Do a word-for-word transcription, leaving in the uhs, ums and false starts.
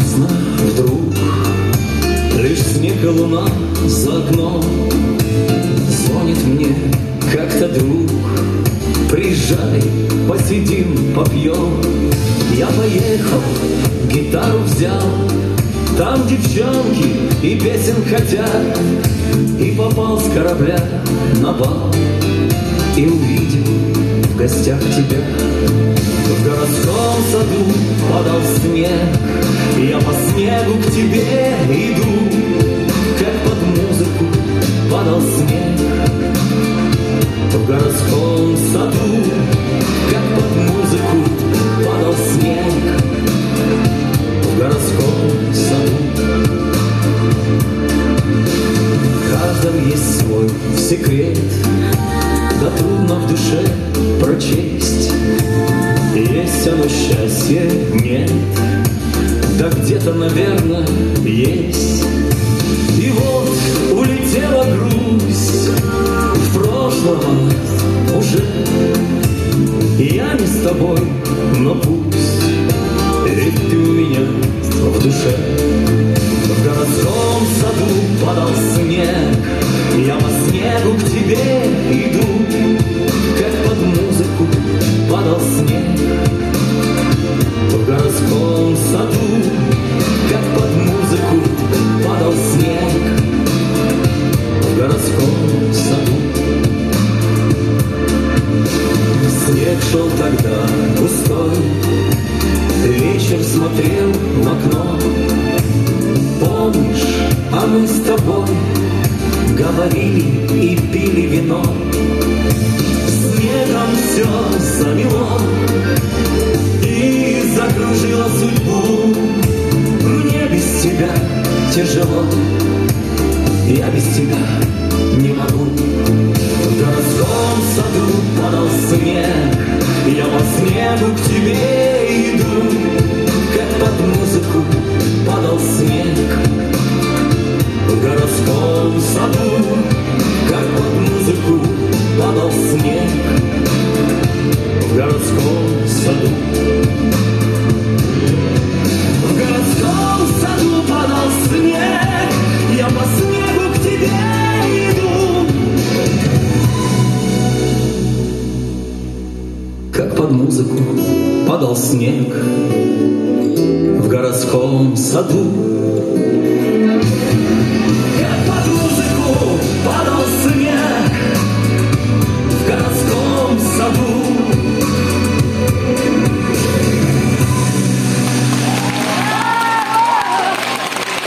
поздно вдруг, лишь снег и луна за окном. Звонит мне как-то друг: приезжай, посидим, попьем. Я поехал, гитару взял, там девчонки и песен хотят. И попал с корабля на бал, и увидел в гостях тебя. В городском саду падал снег, и я по снегу к тебе иду, как под музыку падал снег. В городском саду, как под музыку падал снег. В городском саду. В каждом есть свой секрет, да трудно в душе прочесть. Есть оно счастье, нет, да где-то, наверное, есть. И вот улетела грусть в прошлом уже. И я не с тобой, но пусть, ведь ты у меня в душе. В городском саду падал снег, и я по снегу к тебе иду, как под музыку падал снег. В городском саду, как под музыку падал снег. В городском саду. Снег шел тогда густой, вечер смотрел в окно. Помнишь, а мы с тобой говорили и пили вино. Снегом все замело и закружило судьбу. Мне без тебя тяжело, я без тебя не могу. В городском саду падал снег, я по снегу к тебе иду, как под музыку падал снег. В городском саду, как под музыку падал снег. В городском саду. В городском саду падал снег, я по снегу к тебе иду, как под музыку падал снег. В городском саду.